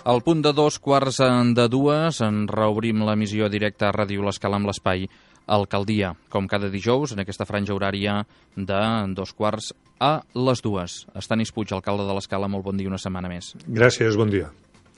Al punt de 2:15 en reobrim l'emissió directa a Ràdio L'Escala amb l'espai Alcaldia, com cada dijous, en aquesta franja horària de 2:15. Estanis Puig, alcalde de l'Escala, molt bon dia, una setmana més. Gràcies, bon dia.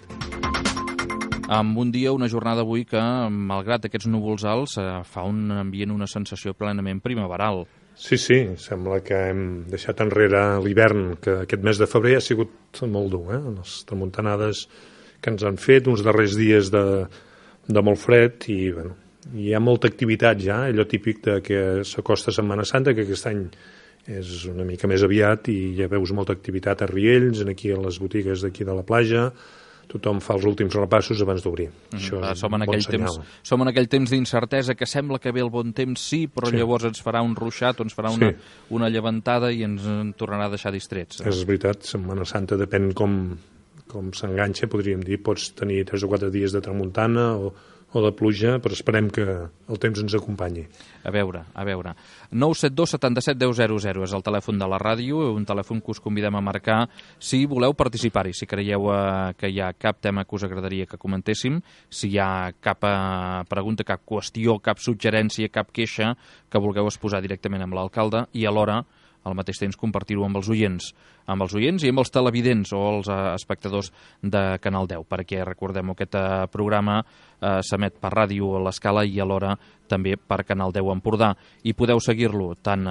Amb un dia, una jornada avui que, malgrat aquests núvols alts, fa un ambient, una sensació plenament primaveral. Sí, sembla que hem deixat enrere l'hivern, que aquest mes de febrer ha sigut molt dur, les tramuntanades que ens han fet, uns darrers dies de molt fred, i bueno, hi ha molta activitat ja, allò típic de que s'acosta Setmana Santa, que aquest any és una mica més aviat, i ja veus molta activitat a Riells, aquí a les botigues d'aquí de la platja. Tothom fa els últims repassos abans d'obrir. Això és un bon senyal. Som en aquell temps d'incertesa que sembla que ve el bon temps, sí, però llavors ens farà un ruixat o ens farà una llevantada i ens en tornarà a deixar distrets. És veritat, Setmana Santa depèn com s'enganxa, podríem dir. Pots tenir 3 o 4 dies de tramuntana o de pluja, però esperem que el temps ens acompanyi. A veure. 972 77 10 00 és el telèfon de la ràdio, un telèfon que us convidem a marcar si voleu participar-hi, si creieu que hi ha cap tema que us agradaria que comentéssim, si hi ha cap pregunta, cap qüestió, cap suggerència, cap queixa que vulgueu exposar directament amb l'alcalde i alhora al mateix temps compartir-ho amb els oients i amb els televidents o els espectadors de Canal 10, perquè recordem aquest programa s'emet per ràdio a l'Escala i alhora també per Canal 10 Empordà, i podeu seguir-lo tant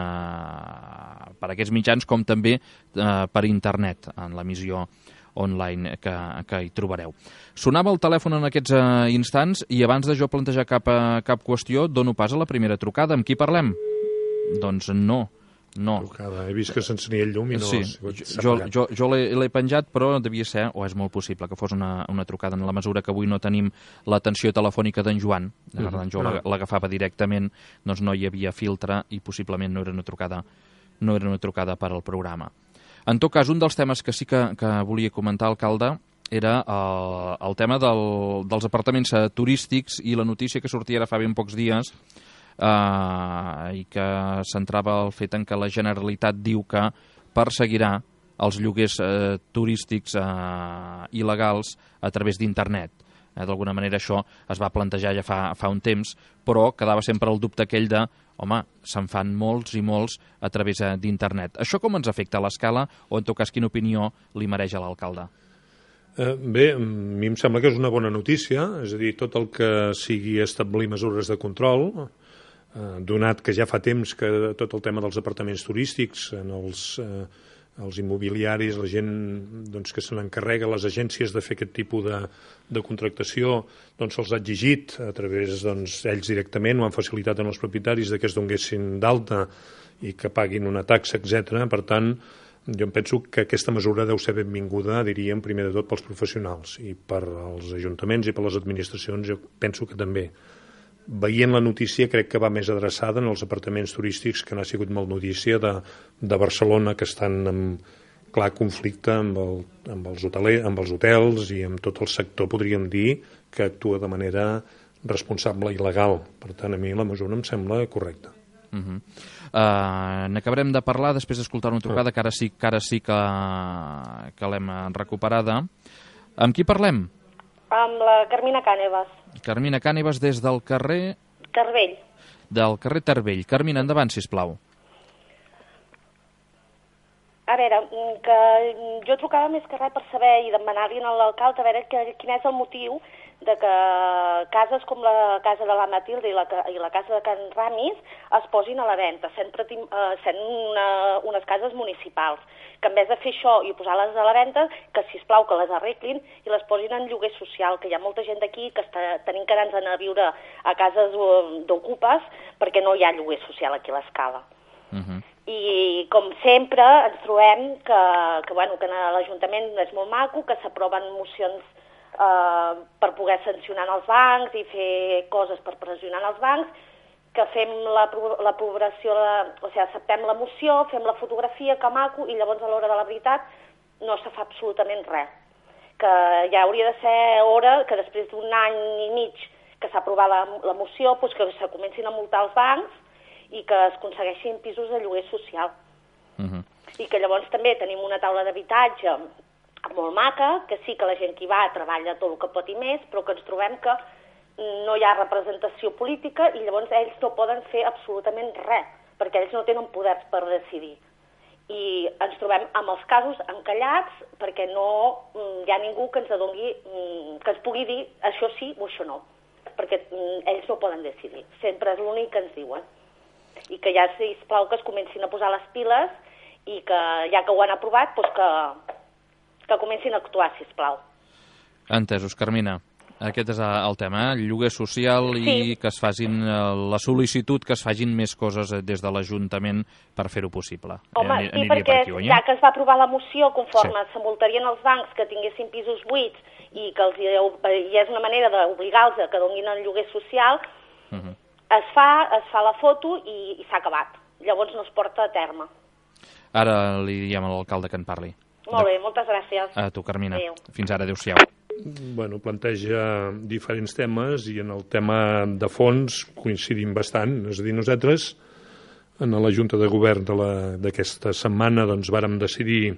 per aquests mitjans com també per internet en l'emissió online que hi trobareu. Sonava el telèfon en aquests instants i abans de jo plantejar cap qüestió dono pas a la primera trucada. Amb qui parlem? Doncs no. He vist que s'encenia el llum i no... Sí, jo l'he penjat, però devia ser, o és molt possible que fos una trucada, en la mesura que avui no tenim l'atenció telefònica d'en Joan. En Joan l'agafava directament, doncs no hi havia filtre i possiblement no era una trucada per al programa. En tot cas, un dels temes que sí que volia comentar, alcalde, era el tema dels apartaments turístics i la notícia que sortia ara fa ben pocs dies i que centrava el fet en que la Generalitat diu que perseguirà els lloguers turístics il·legals a través d'internet. D'alguna manera això es va plantejar ja fa un temps, però quedava sempre el dubte aquell de home, se'n fan molts i molts a través d'internet. Això com ens afecta a l'Escala o, en tot cas, quina opinió li mereix a l'alcalde? Bé, a mi em sembla que és una bona notícia, és a dir, tot el que sigui establir mesures de control, donat que ja fa temps que tot el tema dels apartaments turístics, en els immobiliaris, la gent que se n'encarrega, les agències de fer aquest tipus de contractació, doncs se'ls ha exigit a través ells directament, ho han facilitat en els propietaris que es donguessin d'alta i que paguin una taxa, etc. Per tant, jo em penso que aquesta mesura deu ser benvinguda, diríem, primer de tot pels professionals, i per als ajuntaments i per les administracions jo penso que també. Veient la notícia crec que va més adreçada en els apartaments turístics, que n'ha sigut molt notícia, de Barcelona, que estan en clar conflicte amb els hotels i amb tot el sector, podríem dir, que actua de manera responsable i legal. Per tant, a mi la mesura em sembla correcta. N'acabarem de parlar després d'escoltar una trucada que ara sí que l'hem recuperada. Amb qui parlem? Amb la Carmina Càneves. Carmina Càneves des del carrer... Tarbell. Del carrer Tarbell. Carmina, endavant, sisplau. A veure, que jo trucava més que res per saber i demanar-li a l'alcalde a veure quin és el motiu de que cases com la casa de la Matilde i la casa de Can Ramis es posin a la venda, sent unes cases municipals. Que en vez de fer això i posar-les a la venda, que sisplau que les arreglin i les posin en lloguer social, que hi ha molta gent d'aquí que està tenint que anar a viure a cases d'ocupes perquè no hi ha lloguer social aquí a l'Escala. I com sempre ens trobem que l'Ajuntament és molt maco, que s'aproven mocions per poder sancionar els bancs i fer coses per pressionar els bancs, que fem l'aprovació, acceptem la moció, fem la fotografia, que maco, i llavors a l'hora de la veritat no se fa absolutament res. Que ja hauria de ser hora que després d'un any i mig que s'ha aprovat la moció, doncs que se comencin a multar els bancs i que es aconsegueixin pisos de lloguer social. I que llavors també tenim una taula d'habitatge molt maca, que sí que la gent que hi va treballa tot el que pot i més, però que ens trobem que no hi ha representació política i llavors ells no poden fer absolutament res, perquè ells no tenen poders per decidir. I ens trobem amb els casos encallats perquè no hi ha ningú que ens adoni, que ens pugui dir això sí o això no, perquè ells no poden decidir. Sempre és l'únic que ens diuen. I que ja, sisplau, que es comencin a posar les piles i que, ja que ho han aprovat, doncs que comencin a actuar, sisplau. Entesos, Carmina. Aquest és el tema, el lloguer social i Sí. que es facin la sol·licitud, que es facin més coses des de l'Ajuntament per fer-ho possible. Home, sí, perquè ja que es va aprovar la moció conforme se multarien els bancs que tinguessin pisos buits i que i és una manera d'obligar-los a que donin el lloguer social, es fa la foto i s'ha acabat. Llavors no es porta a terme. Ara li diem a l'alcalde que en parli. Molt bé, moltes gràcies. A tu, Carmina. Adéu. Fins ara, adéu-siau. Bueno, planteja diferents temes i en el tema de fons coincidim bastant. És a dir, nosaltres, en la Junta de Govern d'aquesta setmana, doncs vàrem decidir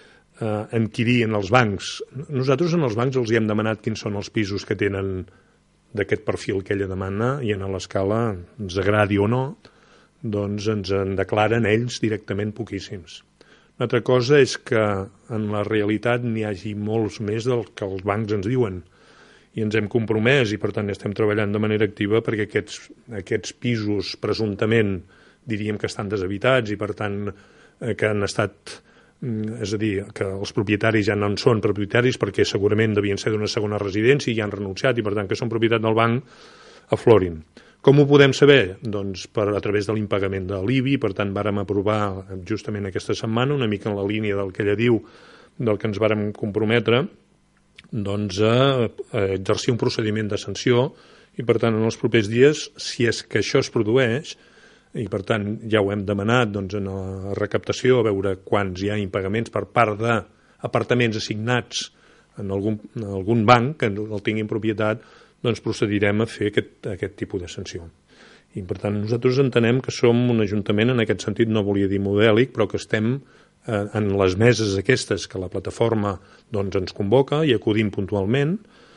adquirir en els bancs. Nosaltres en els bancs els hi hem demanat quins són els pisos que tenen d'aquest perfil que ella demana i en l'escala, ens agradi o no, doncs ens en declaren ells directament poquíssims. Una altra cosa és que en la realitat n'hi hagi molts més del que els bancs ens diuen i ens hem compromès i per tant estem treballant de manera activa perquè aquests pisos presumptament diríem que estan deshabitats i per tant que han estat, és a dir, que els propietaris ja no en són propietaris perquè segurament devien ser d'una segona residència i ja han renunciat i per tant que són propietat del banc, aflorin. Com ho podem saber? Doncs a través de l'impagament de l'IBI, per tant vàrem aprovar justament aquesta setmana, una mica en la línia del que ella diu, del que ens vàrem comprometre, doncs a exercir un procediment de sanció i per tant en els propers dies, si és que això es produeix, i per tant ja ho hem demanat doncs, en la recaptació, a veure quants hi ha impagaments per part d'apartaments assignats en algun banc que el tinguin propietat, doncs procedirem a fer aquest tipus de sanció. I per tant nosaltres entenem que som un ajuntament, en aquest sentit no volia dir modèlic, però que estem en les meses aquestes que la plataforma doncs, ens convoca i acudim puntualment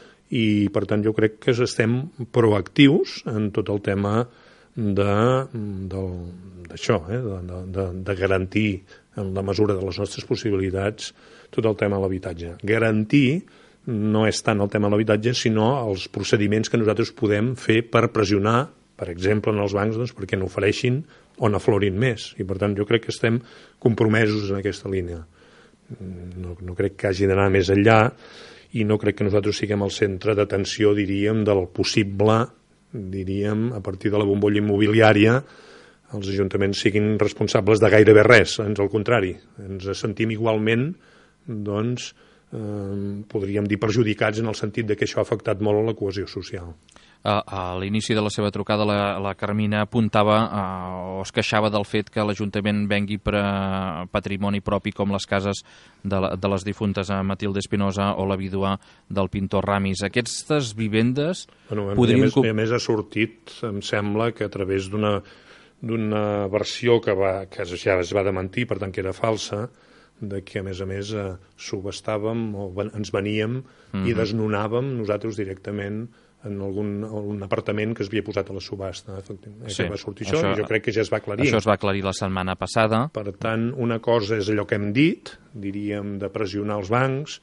i per tant jo crec que estem proactius en tot el tema d'això, de garantir en la mesura de les nostres possibilitats tot el tema de l'habitatge. Garantir no és tant el tema de l'habitatge, sinó els procediments que nosaltres podem fer per pressionar, per exemple, en els bancs, doncs, perquè n'ofereixin o n'aflorin més. I, per tant, jo crec que estem compromesos en aquesta línia. No crec que hagi d'anar més enllà i no crec que nosaltres siguem el centre d'atenció, diríem, del possible, diríem, a partir de la bombolla immobiliària, els ajuntaments siguin responsables de gairebé res, ans al contrari. Ens sentim igualment, doncs, podríem dir perjudicats en el sentit de que això ha afectat molt a la cohesió social. A l'inici de la seva trucada la Carmina apuntava o es queixava del fet que l'Ajuntament vengui per patrimoni propi com les cases de les difuntes Matilde Espinosa o la vídua del pintor Ramis. Aquestes vivendes podrien... A més ha sortit, em sembla, que a través d'una versió que ja es va desmentir, per tant que era falsa, de que a més subhastàvem o ens veníem i desnonàvem nosaltres directament en un apartament que es havia posat a la subhasta. Sí, va sortir això i jo crec que ja es va aclarir. Això es va aclarir la setmana passada. Per tant, una cosa és allò que hem dit, diríem, de pressionar els bancs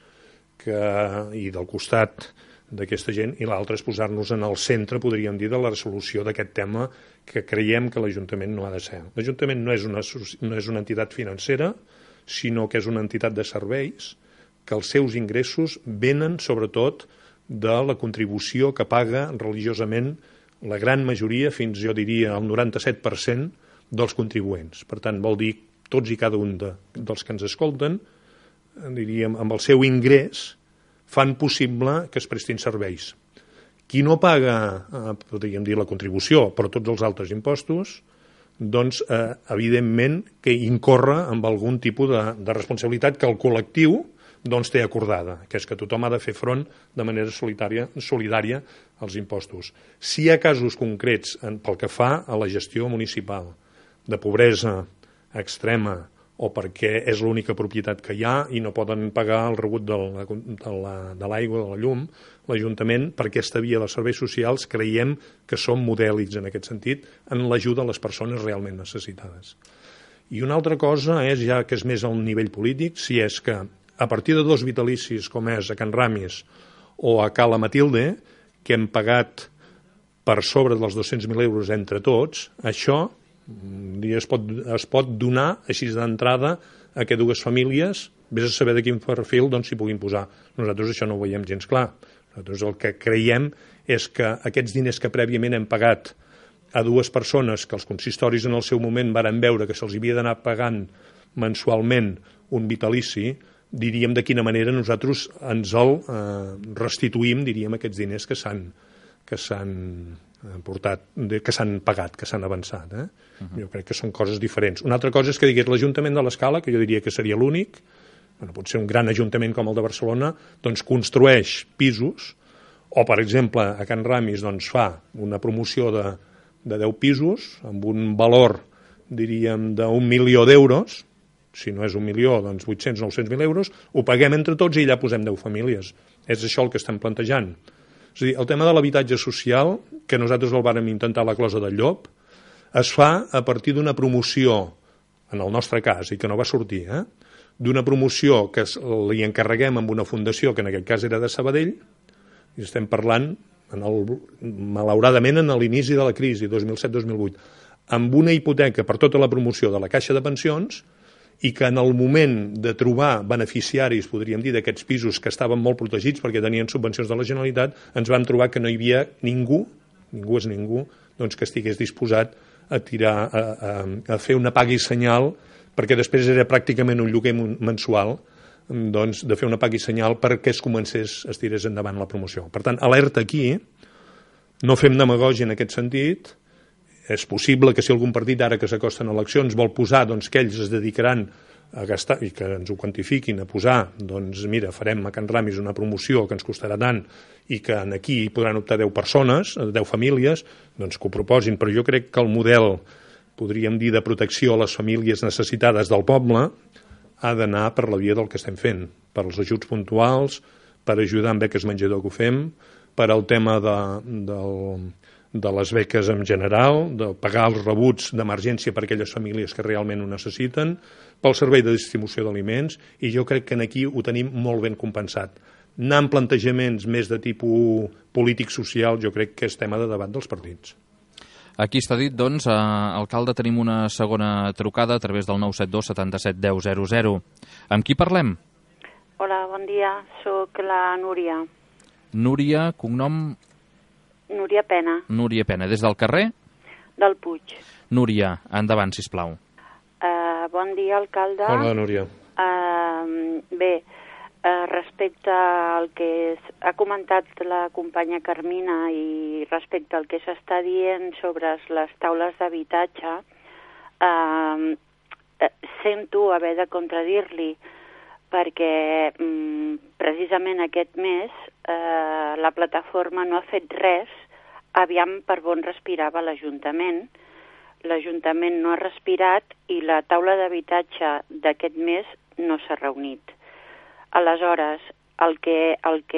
i del costat d'aquesta gent, i l'altre és posar-nos en el centre, podríem dir, de la resolució d'aquest tema que creiem que l'Ajuntament no ha de ser. L'Ajuntament no és una entitat financera, sinó que és una entitat de serveis que els seus ingressos venen sobretot de la contribució que paga religiosament la gran majoria, fins jo diria el 97% dels contribuents. Per tant, vol dir tots i cada un dels que ens escolten, diríem, amb el seu ingrés fan possible que es prestin serveis. Qui no paga, podríem dir, la contribució, però tots els altres impostos, doncs, evidentment, que incorre amb algun tipus de responsabilitat que el col·lectiu doncs, té acordada, que és que tothom ha de fer front de manera solidària als impostos. Si hi ha casos concrets pel que fa a la gestió municipal de pobresa extrema o perquè és l'única propietat que hi ha i no poden pagar el rebut de l'aigua, de la llum, l'Ajuntament, per aquesta via dels serveis socials creiem que som modèlics en aquest sentit en l'ajuda a les persones realment necessitades. I una altra cosa és, ja que és més al nivell polític, si és que a partir de 2 vitalicis, com és a Can Ramis o a Cala Matilde, que hem pagat per sobre dels 200.000 euros entre tots, això es pot donar així d'entrada a que 2 famílies, vés a saber de quin perfil, s'hi puguin posar. Nosaltres això no ho veiem gens clar. Nosaltres el que creiem és que aquests diners que prèviament hem pagat a 2 persones que els consistoris en el seu moment varen veure que se'ls havia d'anar pagant mensualment un vitalici, diríem de quina manera nosaltres ens el restituïm, diríem, aquests diners que s'han portat, que s'han pagat, que s'han avançat. Jo crec que són coses diferents. Una altra cosa és que digués l'Ajuntament de l'Escala, que jo diria que seria l'únic, potser un gran ajuntament com el de Barcelona, doncs construeix pisos, o per exemple a Can Ramis fa una promoció de 10 pisos amb un valor, diríem, d'1 milió d'euros, si no és 1 milió, doncs 800-900.000 euros, ho paguem entre tots i allà posem 10 famílies. És això el que estem plantejant. És a dir, el tema de l'habitatge social, que nosaltres el vàrem intentar a la Closa del Llop, es fa a partir d'una promoció, en el nostre cas, i que no va sortir, d'una promoció que li encarreguem amb una fundació, que en aquest cas era de Sabadell, i estem parlant, malauradament, en l'inici de la crisi, 2007-2008, amb una hipoteca per tota la promoció de la Caixa de Pensions, i que en el moment de trobar beneficiaris, podríem dir, d'aquests pisos que estaven molt protegits perquè tenien subvencions de la Generalitat, ens vam trobar que no hi havia ningú és ningú, doncs que estigués disposat a fer una paga i senyal, perquè després era pràcticament un lloguer mensual, doncs de fer una paga i senyal perquè es tirés endavant la promoció. Per tant, alerta aquí, no fem demagògia en aquest sentit. És possible que si algun partit ara que s'acosten eleccions vol posar que ells es dedicaran a gastar i que ens ho quantifiquin, a posar, doncs mira, farem a Can Ramis una promoció que ens costarà tant i que aquí hi podran optar 10 persones, 10 famílies, doncs que ho proposin. Però jo crec que el model, podríem dir, de protecció a les famílies necessitades del poble ha d'anar per la via del que estem fent, per als ajuts puntuals, per ajudar amb beques menjador que ho fem, per al tema de les beques en general, de pagar els rebuts d'emergència per a aquelles famílies que realment ho necessiten, pel servei de distribució d'aliments, i jo crec que aquí ho tenim molt ben compensat. Anar amb plantejaments més de tipus polític-social, jo crec que és tema de debat dels partits. Aquí està dit, doncs, alcalde, tenim una segona trucada a través del 972 77 10 00. Amb qui parlem? Hola, bon dia, sóc la Núria. Núria, cognom? Núria Pena. Núria Pena, des del carrer? Del Puig. Núria, endavant, sisplau. Bon dia, alcalde. Hola, Núria. Respecte al que ha comentat la companya Carmina i respecte al que s'està dient sobre les taules d'habitatge, sento haver de contradir-li perquè precisament aquest mes la plataforma no ha fet res, aviam per on respirava l'Ajuntament. L'Ajuntament no ha respirat i la taula d'habitatge d'aquest mes no s'ha reunit. Aleshores, el que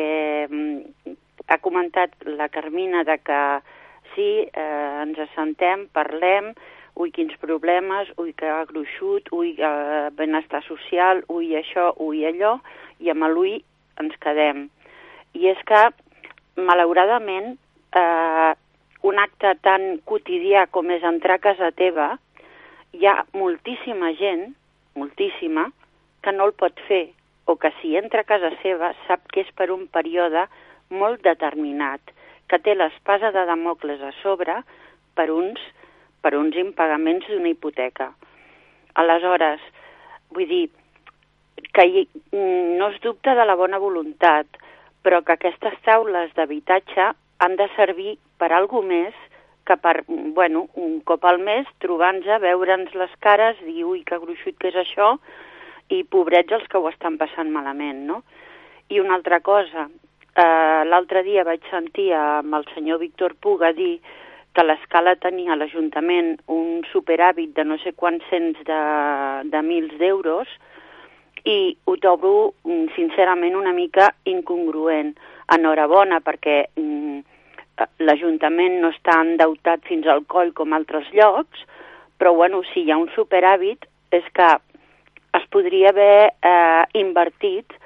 ha comentat la Carmina de que sí, ens assentem, parlem, ui, quins problemes, ui, que ha gruixut, ui, benestar social, ui, això, ui, allò, i amb l'ui ens quedem. I és que, malauradament, un acte tan quotidià com és entrar a casa teva, hi ha moltíssima gent, moltíssima, que no el pot fer, o que si entra a casa seva sap que és per un període molt determinat, que té l'espasa de Damocles a sobre per uns impagaments d'una hipoteca. Aleshores, vull dir que no es dubta de la bona voluntat, però que aquestes taules d'habitatge han de servir per alguna més que per, un cop al mes, trobar-nos, veure'ns les cares, dir, ui, que gruixut que és això, i pobrets els que ho estan passant malament, no? I una altra cosa, l'altre dia vaig sentir amb el senyor Víctor Puga dir que l'Escala tenia a l'Ajuntament un superàvit de no sé quants cents de mils d'euros, i ho trobo, sincerament, una mica incongruent. Enhorabona, perquè l'Ajuntament no està endeutat fins al coll com altres llocs, però, bueno, si hi ha un superàvit és que es podria haver invertit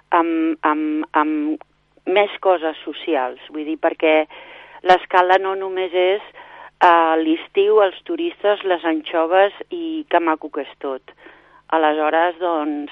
en més coses socials. Vull dir, perquè l'Escala no només és l'estiu, els turistes, les anxoves i que maco que és tot. Aleshores, doncs,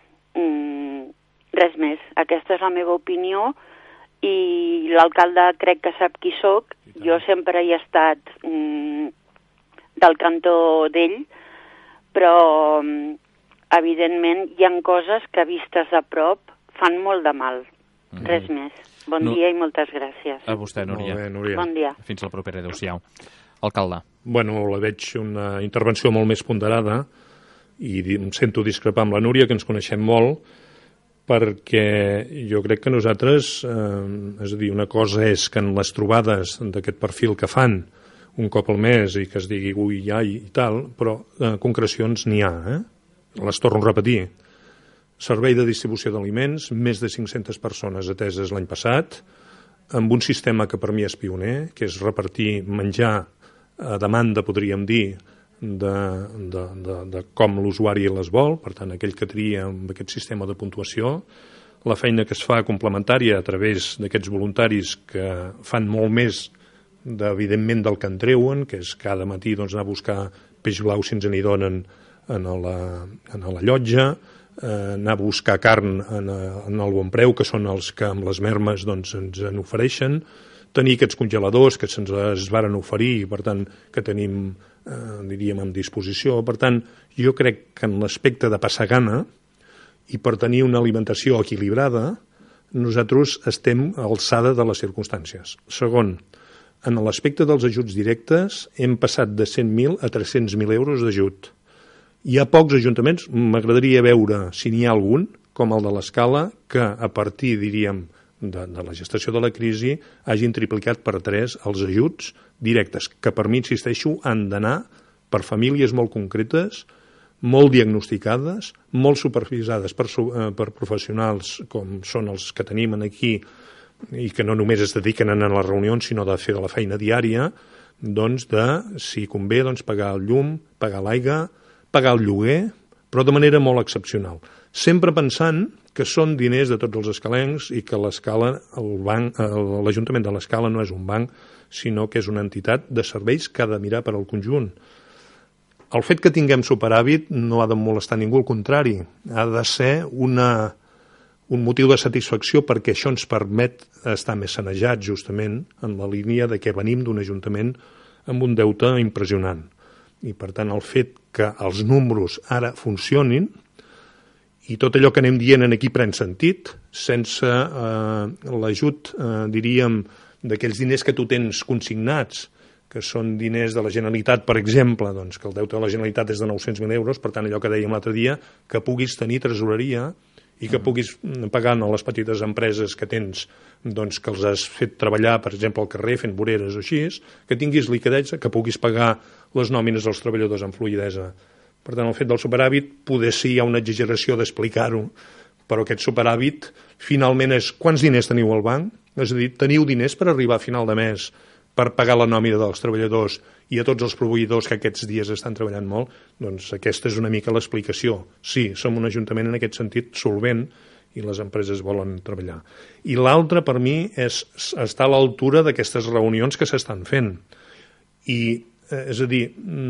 res més. Aquesta és la meva opinió i l'alcalde crec que sap qui sóc. Jo sempre he estat del cantó d'ell, però evidentment hi ha coses que vistes de prop fan molt de mal. Res més. Bon dia i moltes gràcies. A vostè, Núria. Molt bé, Núria. Bon dia. Fins la propera. Adéu-siau. Alcalde. Bueno, la veig una intervenció molt més ponderada i em sento discrepar amb la Núria, que ens coneixem molt, perquè jo crec que nosaltres, és a dir, una cosa és que en les trobades d'aquest perfil que fan un cop al mes i que es digui ui, ai i tal, però concrecions n'hi ha, Les torno a repetir. Servei de distribució d'aliments, més de 500 persones ateses l'any passat, amb un sistema que per mi és pioner, que és repartir menjar a demanda, podríem dir, de com l'usuari les vol, per tant, aquell que tria amb aquest sistema de puntuació, la feina que es fa complementària a través d'aquests voluntaris que fan molt més, evidentment, del que en treuen, que és cada matí anar a buscar peix blau si ens n'hi donen a la llotja, anar a buscar carn en el bon preu, que són els que amb les mermes ens en ofereixen, tenir aquests congeladors que se'ns varen oferir i, per tant, que tenim, diríem, en disposició. Per tant, jo crec que en l'aspecte de passar gana i per tenir una alimentació equilibrada, nosaltres estem a alçada de les circumstàncies. Segon, en l'aspecte dels ajuts directes hem passat de 100.000 a 300.000 euros d'ajut. Hi ha pocs ajuntaments, m'agradaria veure si n'hi ha algun, com el de l'Escala, que a partir, diríem, de la gestació de la crisi hagin triplicat per 3 els ajuts directes, que per mi, insisteixo, han d'anar per famílies molt concretes, molt diagnosticades, molt supervisades per professionals com són els que tenim aquí i que no només es dediquen a anar a les reunions, sinó de fer de la feina diària, doncs de, si convé, pagar el llum, pagar l'aigua, pagar el lloguer, però de manera molt excepcional. Sempre pensant que són diners de tots els escalencs i que l'Escala, l'Ajuntament de l'Escala no és un banc, sinó que és una entitat de serveis que ha de mirar per al conjunt. El fet que tinguem superàvit no ha de molestar ningú, al contrari, ha de ser un motiu de satisfacció perquè això ens permet estar més sanejats justament en la línia de que venim d'un ajuntament amb un deute impressionant. I per tant el fet que els números ara funcionin i tot allò que anem dient aquí pren sentit, sense l'ajut, diríem, d'aquells diners que tu tens consignats, que són diners de la Generalitat, per exemple, doncs, que el deute de la Generalitat és de 900.000 euros, per tant, allò que dèiem l'altre dia, que puguis tenir tresoreria i que puguis pagar a les petites empreses que tens, doncs, que els has fet treballar, per exemple, al carrer, fent voreres o així, que tinguis liquiditat, que puguis pagar les nòmines dels treballadors amb fluïdesa. Per tant, el fet del superàvit, poder sí hi ha una exageració d'explicar-ho, però aquest superàvit finalment és quants diners teniu al banc? És a dir, teniu diners per arribar a final de mes per pagar la nòmina dels treballadors i a tots els proveïdors que aquests dies estan treballant molt? Doncs aquesta és una mica l'explicació. Sí, som un ajuntament en aquest sentit solvent i les empreses volen treballar. I l'altre, per mi, és estar a l'altura d'aquestes reunions que s'estan fent. I, és a dir,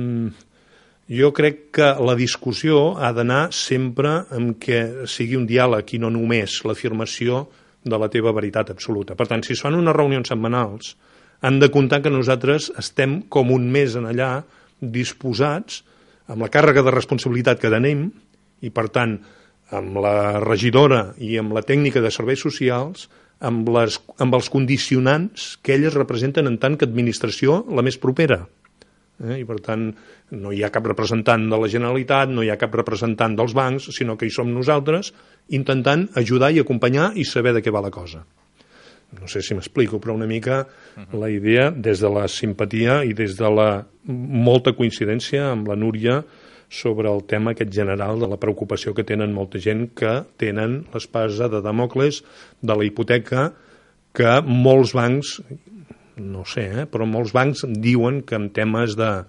jo crec que la discussió ha d'anar sempre en què sigui un diàleg i no només l'afirmació de la teva veritat absoluta. Per tant, si es fan unes reunions setmanals, han de comptar que nosaltres estem com un mes en allà disposats, amb la càrrega de responsabilitat que tenim, i per tant, amb la regidora i amb la tècnica de serveis socials, amb els condicionants que elles representen en tant que administració la més propera. I per tant no hi ha cap representant de la Generalitat, no hi ha cap representant dels bancs, sinó que hi som nosaltres intentant ajudar i acompanyar i saber de què va la cosa. No sé si m'explico, però una mica la idea des de la simpatia i des de la molta coincidència amb la Núria sobre el tema aquest general de la preocupació que tenen molta gent que tenen l'espasa de Dàmocles de la hipoteca, que molts bancs, no sé, però molts bancs diuen que en temes de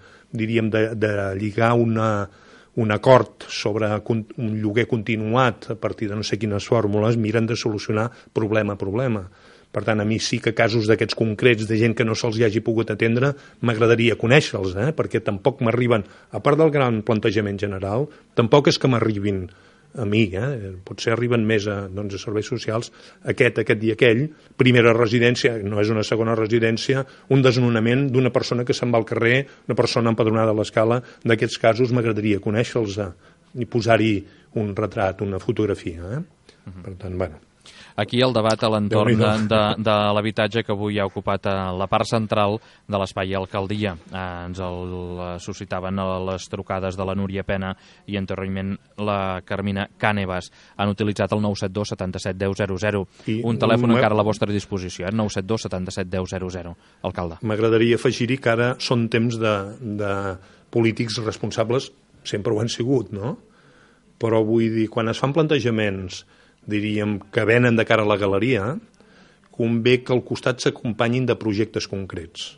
lligar un acord sobre un lloguer continuat a partir de no sé quines fórmules, miren de solucionar problema a problema. Per tant, a mi sí que casos d'aquests concrets de gent que no se'ls hagi pogut atendre m'agradaria conèixer-los, perquè tampoc m'arriben, a part del gran plantejament general, tampoc és que m'arribin a mi, potser arriben més a serveis socials, aquest i aquell, primera residència, no és una segona residència, un desnonament d'una persona que se'n va al carrer, una persona empadronada a l'escala, d'aquests casos m'agradaria conèixer-los i posar-hi un retrat, una fotografia. Per tant, bueno. Aquí el debat a l'entorn de l'habitatge que avui ha ocupat la part central de l'espai alcaldia. Ens el suscitaven les trucades de la Núria Pena i anteriorment la Carmina Cànevas. Han utilitzat el 972 77 10 00. Un telèfon encara a la vostra disposició, 972 77 10 00. Alcalde. M'agradaria afegir-hi que ara són temps de polítics responsables, sempre ho han sigut, no? Però vull dir, quan es fan plantejaments diríem que venen de cara a la galeria, convé que al costat s'acompanyin de projectes concrets.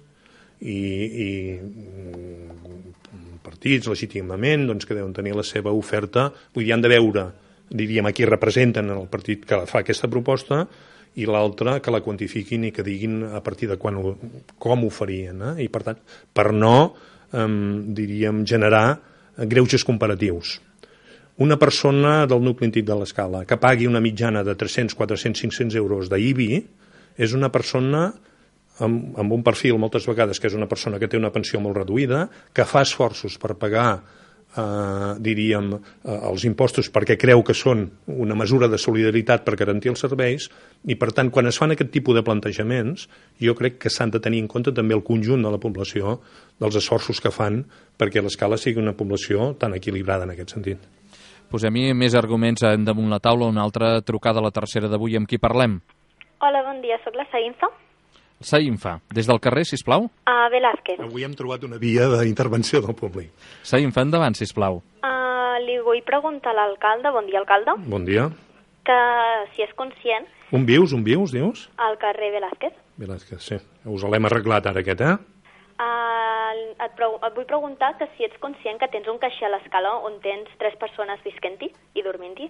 I partits, legítimament, que deuen tenir la seva oferta, vull dir, han de veure, diríem, a qui representen el partit que fa aquesta proposta i l'altre que la quantifiquin i que diguin a partir de com ho farien. I, per tant, per no, diríem, generar greuges comparatius. Una persona del nucli antic de l'Escala que pagui una mitjana de 300, 400, 500 euros d'IBI és una persona amb un perfil moltes vegades que és una persona que té una pensió molt reduïda, que fa esforços per pagar diríem, els impostos perquè creu que són una mesura de solidaritat per garantir els serveis i, per tant, quan es fan aquest tipus de plantejaments, jo crec que s'han de tenir en compte també el conjunt de la població dels esforços que fan perquè l'Escala sigui una població tan equilibrada en aquest sentit. Posem-hi més arguments damunt la taula. Una altra trucada, la tercera d'avui. Amb qui parlem? Hola, bon dia. Soc la Saïnfa. Saïnfa. Des del carrer, sisplau? Velázquez. Avui hem trobat una via d'intervenció del públic. Saïnfa, endavant, sisplau. Li vull preguntar a l'alcalde, bon dia, alcalde. Bon dia. Que si és conscient... On vius, dius? Al carrer Velázquez. Velázquez, sí. Us l'hem arreglat ara aquest, Et vull preguntar que si ets conscient que tens un caixer a l'Escala on tens 3 persones visquent-hi i dormint-hi.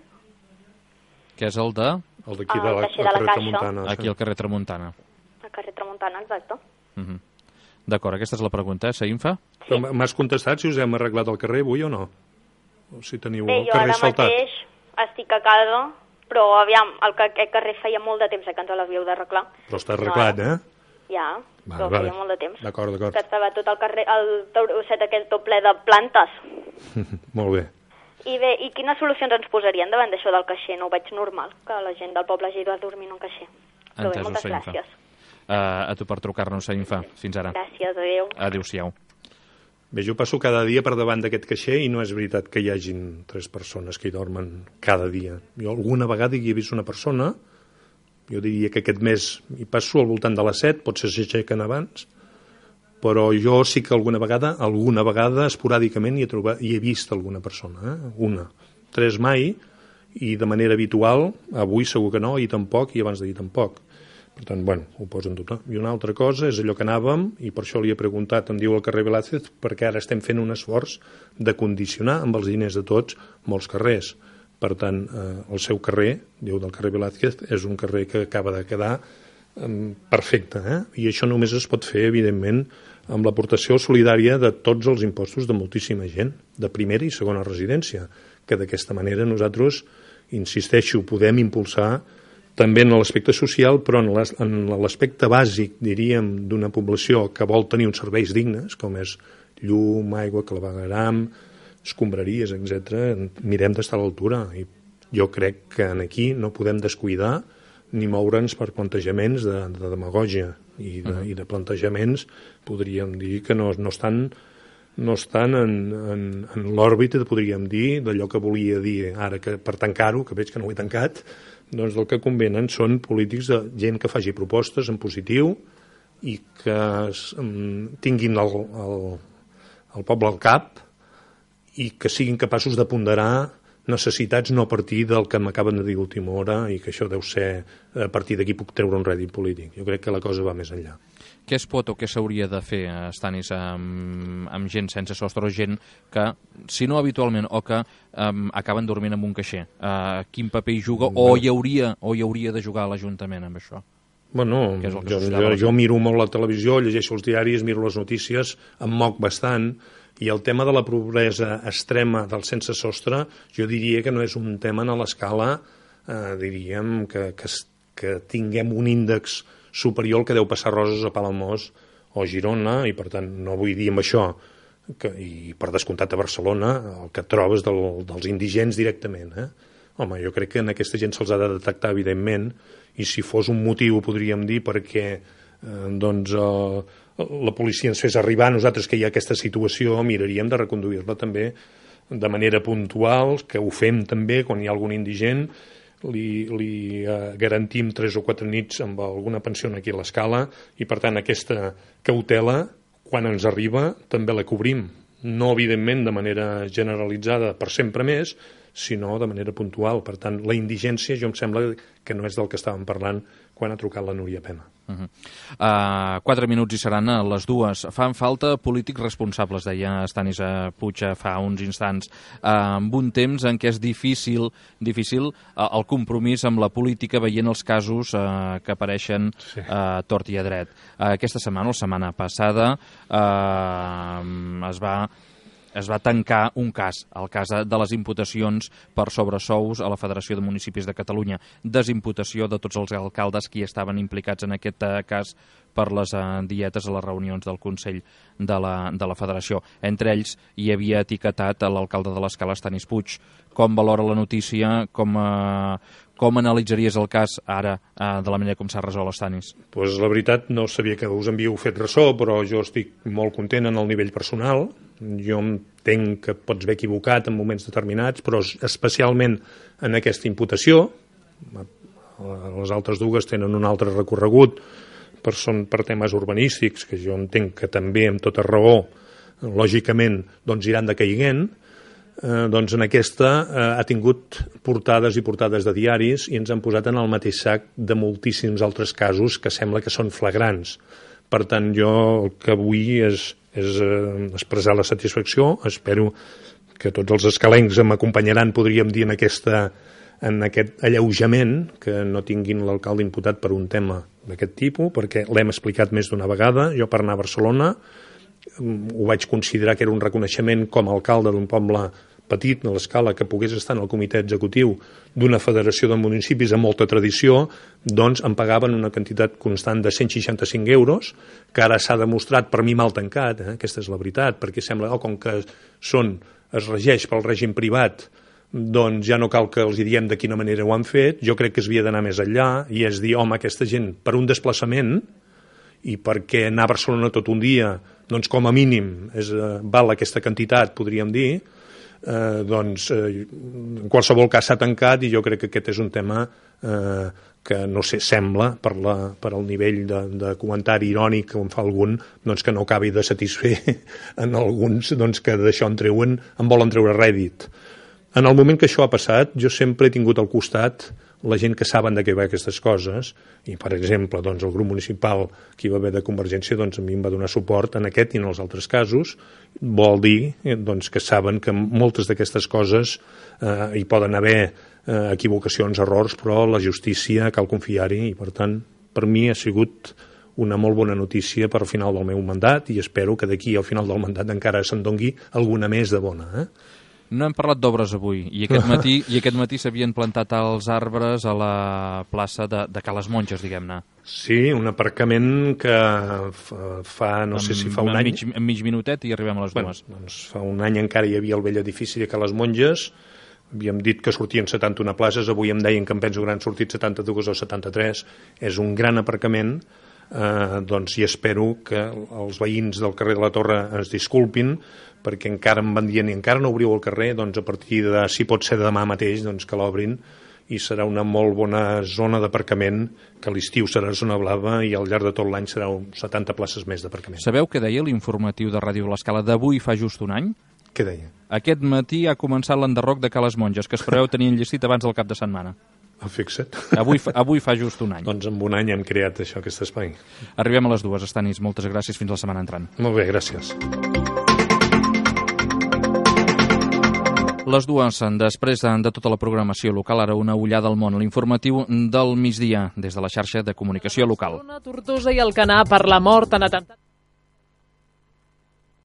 Que és el de? El d'aquí de la carrer Tramuntana. Aquí al carrer Tramuntana. Al carrer Tramuntana, exacte. D'acord, aquesta és la pregunta, Saïnfa? Sí. M'has contestat si us hem arreglat el carrer avui o no? O si teniu el jo carrer ara saltat? mateix estic a casa, però aviam, aquest carrer feia molt de temps que ens l'havíeu d'arreglar. Però està arreglat, Ja, però feia molt de temps. D'acord. Que estava tot el carrer, el taurosset aquell tot ple de plantes. Molt bé. I bé, i quines solucions ens posarien davant d'això del caixer? No ho veig normal, que la gent del poble hagi de dormir en un caixer. Però bé, moltes gràcies. A tu per trucar-nos, Saïnfa. Fins ara. Gràcies, adéu. Adéu-siau. Bé, jo passo cada dia per davant d'aquest caixer i no és veritat que hi hagin 3 persones que hi dormen cada dia. Jo alguna vegada hi he vist una persona, jo diria que aquest mes hi passo al voltant de les 7, potser s'aixequen abans, però jo sí que alguna vegada esporàdicament hi he vist alguna persona, una. 3 mai, i de manera habitual, avui segur que no, i tampoc, i abans d'ahir tampoc. Per tant, bueno, ho poso en dubte. I una altra cosa és allò que anàvem, i per això li he preguntat, em diu el carrer Velázquez, perquè ara estem fent un esforç de condicionar amb els diners de tots molts carrers. Per tant, el seu carrer, diu del carrer Velázquez, és un carrer que acaba de quedar perfecte. I això només es pot fer, evidentment, amb l'aportació solidària de tots els impostos de moltíssima gent, de primera i segona residència, que d'aquesta manera nosaltres, insisteixo, podem impulsar també en l'aspecte social, però en l'aspecte bàsic, diríem, d'una població que vol tenir uns serveis dignes, com és llum, aigua, clavegueram, escombraries, etc. Mirem d'estar a l'altura. I jo crec que aquí no podem descuidar ni moure'ns per plantejaments de demagògia i de plantejaments, podríem dir, que no estan en l'òrbita, podríem dir, d'allò que volia dir ara, que per tancar-ho, que veig que no ho he tancat, doncs del que convenen són polítics de gent que faci propostes en positiu i que tinguin el poble al cap i que siguin capaços de ponderar necessitats no a partir del que m'acaben de dir a última hora i que això deu ser a partir d'aquí puc treure un rèdit polític. Jo crec que la cosa va més enllà. Què es pot o què s'hauria de fer, Stanis, amb gent sense sostre o gent que, si no habitualment, o que acaben dormint amb un caixer? Quin paper hi juga o hi hauria de jugar l'Ajuntament amb això? Bueno, jo miro molt la televisió, llegeixo els diaris, miro les notícies, em moc bastant, i el tema de la pobresa extrema del sense sostre, jo diria que no és un tema a l'escala, diríem, que tinguem un índex superior al que deu passar Roses a Palamós o Girona, i per tant no vull dir amb això, i per descomptat a Barcelona, el que et trobes dels indigents directament. Home, jo crec que en aquesta gent se'ls ha de detectar, evidentment, i si fos un motiu, podríem dir, perquè la policia ens fes arribar a nosaltres que hi ha aquesta situació, miraríem de reconduir-la també de manera puntual, que ho fem també quan hi ha algun indigent, li garantim 3 o 4 nits amb alguna pensió aquí a l'escala i per tant aquesta cautela quan ens arriba també la cobrim, no evidentment de manera generalitzada per sempre més, sinó de manera puntual. Per tant, la indigència jo em sembla que no és del que estàvem parlant quan ha trucat la Núria Pena. 4 minuts i seran a les 2. Fan falta polítics responsables, deia Stanis Puig fa uns instants, amb un temps en què és difícil el compromís amb la política veient els casos que apareixen tort i a dret. Aquesta setmana, la setmana passada, es va tancar un cas, el cas de les imputacions per sobresous a la Federació de Municipis de Catalunya, desimputació de tots els alcaldes que hi estaven implicats en aquest cas per les dietes a les reunions del Consell de la Federació. Entre ells hi havia etiquetat l'alcalde de l'Escala, Stanis Puig. Com valora la notícia? Com analitzaries el cas ara, de la manera com s'ha resolt, Stanis? Pues la veritat, no sabia que us havíeu fet ressò, però jo estic molt content en el nivell personal. Jo entenc que pots haver equivocat en moments determinats, però especialment en aquesta imputació. Les altres dues tenen un altre recorregut, són per temes urbanístics, que jo entenc que també, amb tota raó, lògicament, iran decaiguent. Doncs en aquesta ha tingut portades i portades de diaris i ens han posat en el mateix sac de moltíssims altres casos que sembla que són flagrants. Per tant, jo el que vull és expressar la satisfacció. Espero que tots els escalencs m'acompanyaran, podríem dir, en aquest alleujament, que no tinguin l'alcalde imputat per un tema d'aquest tipus, perquè l'hem explicat més d'una vegada. Jo per anar a Barcelona ho vaig considerar que era un reconeixement com a alcalde d'un poble petit, a l'Escala, que pogués estar en el comitè executiu d'una federació de municipis amb molta tradició, doncs em pagaven una quantitat constant de 165 euros, que ara s'ha demostrat per mi mal tancat, aquesta és la veritat, perquè sembla com que es regeix pel règim privat, doncs ja no cal que els diem de quina manera ho han fet. Jo crec que es havia d'anar més enllà i és dir, home, aquesta gent per un desplaçament i perquè anar a Barcelona tot un dia, doncs com a mínim val aquesta quantitat, podríem dir, doncs en qualsevol cas s'ha tancat i jo crec que aquest és un tema que no sé, sembla per al nivell de comentari irònic que en fa algun, doncs que no acabi de satisfer en alguns que d'això en volen treure rèdit. En el moment que això ha passat, jo sempre he tingut al costat la gent que saben de què va aquestes coses, i per exemple el grup municipal que hi va haver de Convergència a mi em va donar suport en aquest i en els altres casos. Vol dir que saben que moltes d'aquestes coses hi poden haver equivocacions, errors, però la justícia cal confiar-hi i per tant per mi ha sigut una molt bona notícia per al final del meu mandat i espero que d'aquí al final del mandat encara se'n doni alguna més de bona. No hem parlat d'obres avui, i aquest matí s'havien plantat els arbres a la plaça de Ca les Monges, diguem-ne. Sí, un aparcament que fa, no sé si fa un any... En mig minutet i arribem a les dues. Doncs fa un any encara hi havia el vell edifici de Ca les Monges, havíem dit que sortien 71 places, avui em deien que en penso que han sortit 72 o 73, és un gran aparcament, i espero que els veïns del carrer de la Torre ens disculpin, perquè encara em van dient i encara no obriu el carrer, doncs a partir de, si pot ser demà mateix, doncs que l'obrin i serà una molt bona zona d'aparcament, que a l'estiu serà zona blava i al llarg de tot l'any serà 70 places més d'aparcament. Sabeu què deia l'informatiu de Ràdio L'Escala d'avui fa just un any? Què deia? Aquest matí ha començat l'enderroc de Cales Monges, que es preveu tenir enllestit abans del cap de setmana. Fixa't. Avui fa just un any. Doncs en un any hem creat això, aquest espai. Arribem a les 2, Estanis. Moltes gràcies. Fins la setmana entrant. Molt bé, gràcies. Les 2, després de tota la programació local, ara una ullada al món, l'informatiu del migdia, des de la xarxa de comunicació local. Tortosa i Alcanar per la mort en atemptat.